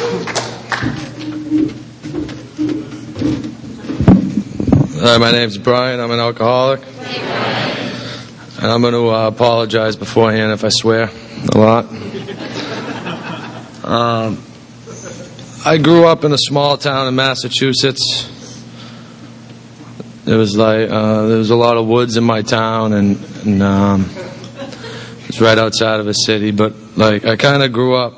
Hi, my name's Brian. I'm an alcoholic. And I'm going to apologize beforehand if I swear a lot. I grew up in a small town in Massachusetts. There was a lot of woods in my town, and it's right outside of a city. But I kind of grew up.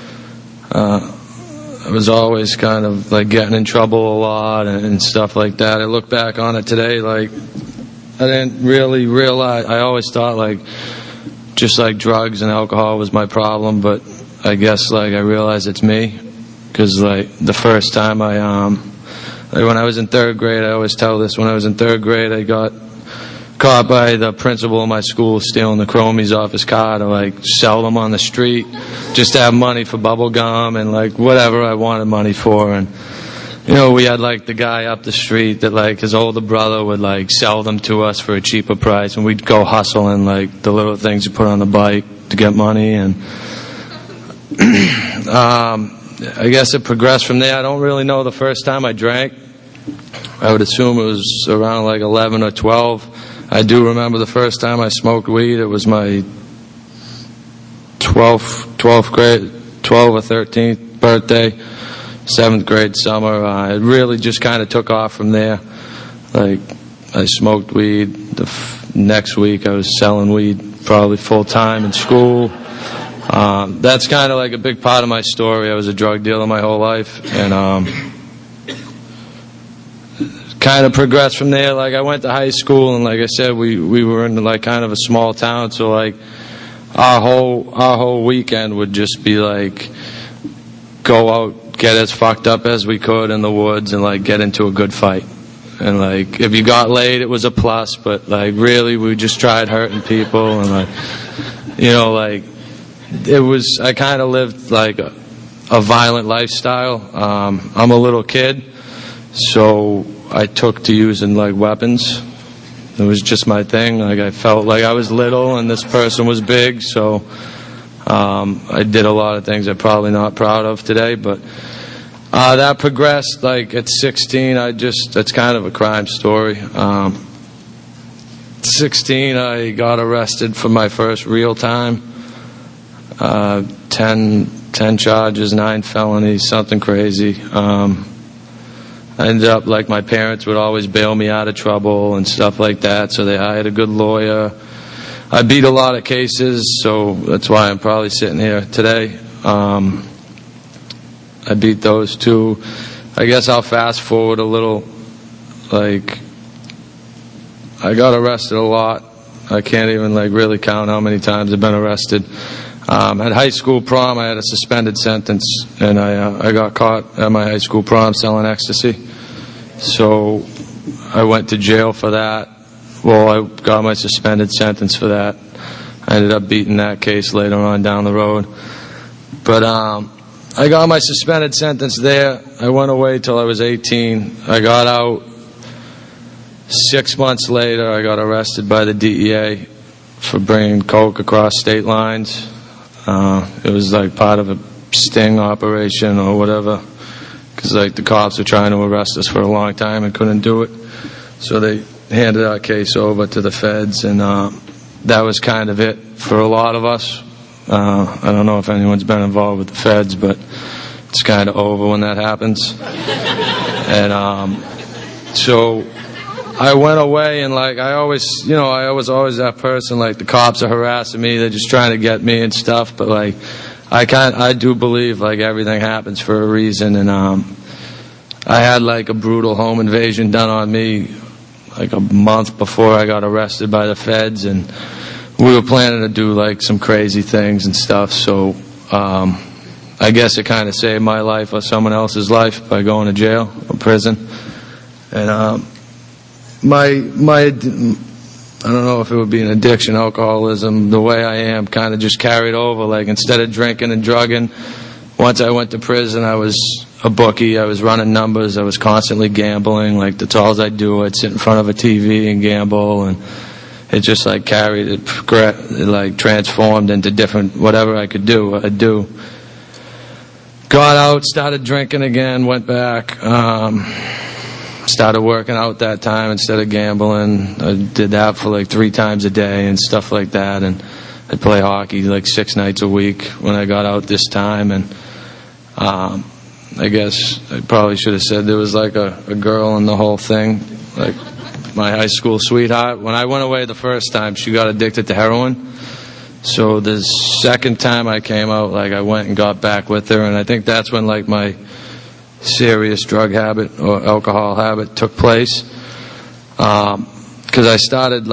I was always kind of getting in trouble a lot and stuff like that. I look back on it today, I didn't really realize. I always thought just drugs and alcohol was my problem, but I guess I realized it's me, because the first time when I was in third grade, I always tell this. When I was in third grade, I got caught by the principal of my school stealing the chromies off his car to sell them on the street, just to have money for bubble gum and whatever I wanted money for. And we had the guy up the street that his older brother would sell them to us for a cheaper price, and we'd go hustling the little things you put on the bike to get money. And I guess it progressed from there. I don't really know the first time I drank. I would assume it was around 11 or 12. I do remember the first time I smoked weed. It was my 12th or 13th birthday, 7th grade summer. It really just kind of took off from there. I smoked weed. The next week I was selling weed probably full time in school. That's kind of a big part of my story. I was a drug dealer my whole life, and kind of progressed from there. I went to high school, and I said, we were in kind of a small town, so our whole weekend would just be go out, get as fucked up as we could in the woods, and get into a good fight. And if you got laid, it was a plus, but really we just tried hurting people, and it was, I kind of lived a violent lifestyle. I'm a little kid, so I took to using weapons. It was just my thing. I felt I was little and this person was big, so I did a lot of things I'm probably not proud of today. But that progressed. At 16, it's kind of a crime story. 16, I got arrested for my first real time. 10 charges, 9 felonies, something crazy. I ended up my parents would always bail me out of trouble and stuff like that, so they hired a good lawyer. I beat a lot of cases, so that's why I'm probably sitting here today. I beat those too. I guess I'll fast forward a little. I got arrested a lot. I can't even really count how many times I've been arrested. At high school prom, I had a suspended sentence, and I got caught at my high school prom selling ecstasy. So I went to jail for that. Well, I got my suspended sentence for that. I ended up beating that case later on down the road. But I got my suspended sentence there. I went away till I was 18. I got out. 6 months later, I got arrested by the DEA for bringing coke across state lines. It was part of a sting operation or whatever, because the cops were trying to arrest us for a long time and couldn't do it. So they handed our case over to the feds, and that was kind of it for a lot of us. I don't know if anyone's been involved with the feds, but it's kind of over when that happens. And so I went away, and I always, I was always that person. The cops are harassing me; they're just trying to get me and stuff. But I do believe everything happens for a reason. And I had a brutal home invasion done on me a month before I got arrested by the feds, and we were planning to do some crazy things and stuff. So I guess it kind of saved my life or someone else's life by going to jail or prison. And my I don't know if it would be an addiction, alcoholism, the way I am kind of just carried over. Instead of drinking and drugging, once I went to prison, I was a bookie. I was running numbers. I was constantly gambling. That's all I do. I'd sit in front of a TV and gamble, and it just carried it, transformed into different, whatever I could do, I'd do. got out, started drinking again, went back, started working out that time instead of gambling. I did that for like 3 times a day and stuff like that, and I'd play hockey like 6 nights a week when I got out this time. And I guess I probably should have said there was like a girl in the whole thing, like my high school sweetheart. When I went away the first time, she got addicted to heroin. So the second time I came out, like I went and got back with her, and I think that's when like my serious drug habit or alcohol habit took place. Because I started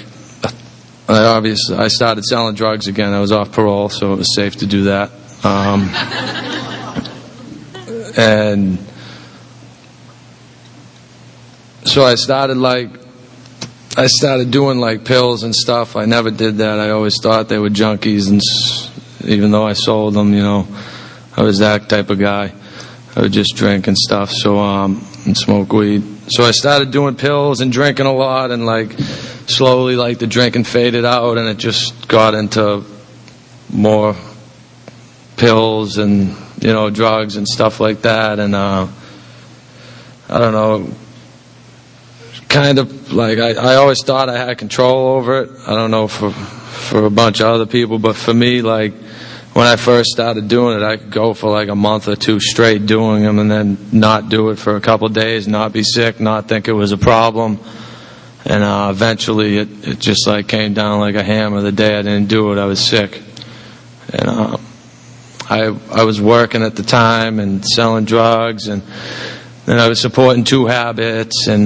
I started selling drugs again. I was off parole, so it was safe to do that. And so I started doing like pills and stuff. I never did that. I always thought they were junkies, and even though I sold them, I was that type of guy. I would just drink and stuff, and smoke weed. So I started doing pills and drinking a lot, and like slowly like the drinking faded out, and it just got into more pills and drugs and stuff like that. And I don't know, kind of like I always thought I had control over it. I don't know for a bunch of other people, but for me, like when I first started doing it, I could go for like a month or 2 straight doing them, and then not do it for a couple of days, not be sick, not think it was a problem. And eventually it just like came down like a hammer. The day I didn't do it, I was sick. And I was working at the time and selling drugs, and then I was supporting 2 habits, and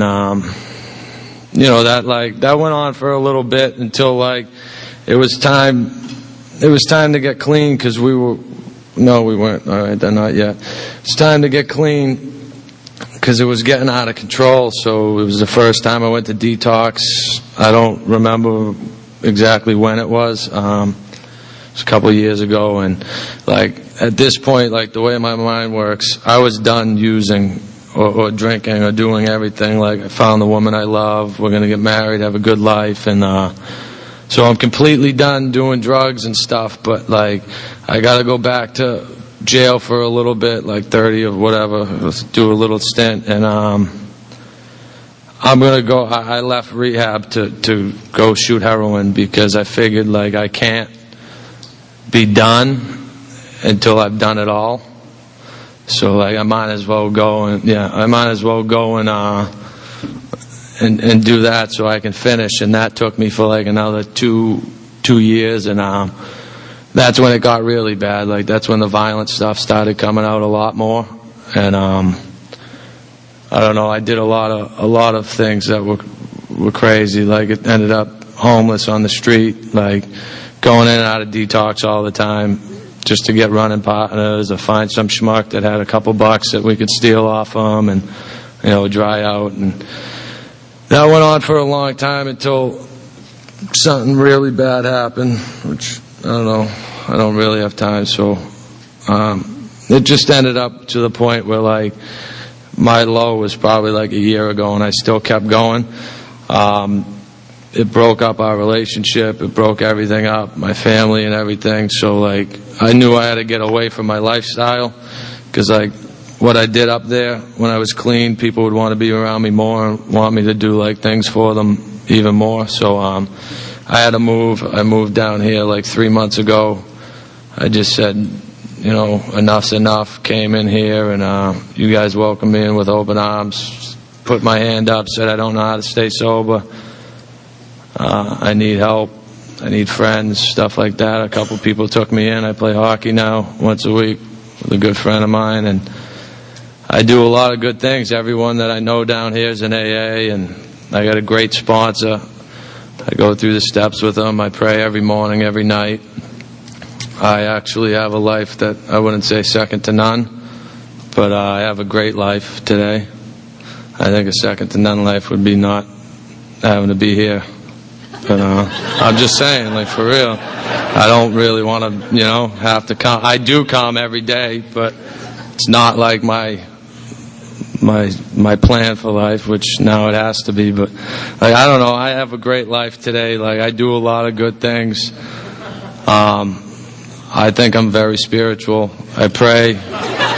that went on for a little bit until like it was time to get clean, because we weren't. All right, then not yet. It's time to get clean because it was getting out of control. So it was the first time I went to detox. I don't remember exactly when it was. It was a couple of years ago, and like at this point, like the way my mind works, I was done using or drinking or doing everything. Like I found the woman I love. We're gonna get married, have a good life, and so I'm completely done doing drugs and stuff. But like I got to go back to jail for a little bit, like 30 or whatever. Let's do a little stint, and I'm gonna go. I left rehab to go shoot heroin, because I figured like I can't be done until I've done it all. So like I might as well go and do that so I can finish. And that took me for like another two years, and that's when it got really bad. Like that's when the violent stuff started coming out a lot more. And I don't know, I did a lot of things that were crazy. Like it ended up homeless on the street, like going in and out of detox all the time just to get running partners or find some schmuck that had a couple bucks that we could steal off them and dry out. And that went on for a long time until something really bad happened, which I don't know, I don't really have time. So it just ended up to the point where like my low was probably like a year ago, and I still kept going. It broke up our relationship, it broke everything up, my family and everything. So like I knew I had to get away from my lifestyle, because like what I did up there when I was clean, people would want to be around me more and want me to do like things for them even more. So I had to move. I moved down here like 3 months ago. I just said, enough's enough. Came in here, and you guys welcomed me in with open arms. Put my hand up, said I don't know how to stay sober. I need help. I need friends, stuff like that. A couple people took me in. I play hockey now once a week with a good friend of mine, and I do a lot of good things. Everyone that I know down here is in AA, and I got a great sponsor. I go through the steps with them. I pray every morning, every night. I actually have a life that I wouldn't say second to none, but I have a great life today. I think a second to none life would be not having to be here. But I'm just saying, like for real, I don't really want to, have to come. I do come every day, but it's not like my plan for life, which now it has to be. But like I don't know, I have a great life today. Like I do a lot of good things. I think I'm very spiritual. I pray.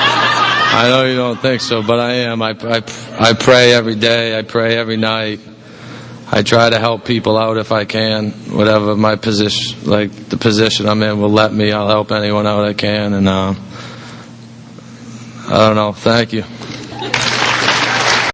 I know you don't think so, but I am. I pray every day. I pray every night. I try to help people out if I can, whatever my position, like the position I'm in will let me. I'll help anyone out I can, and I don't know. Thank you.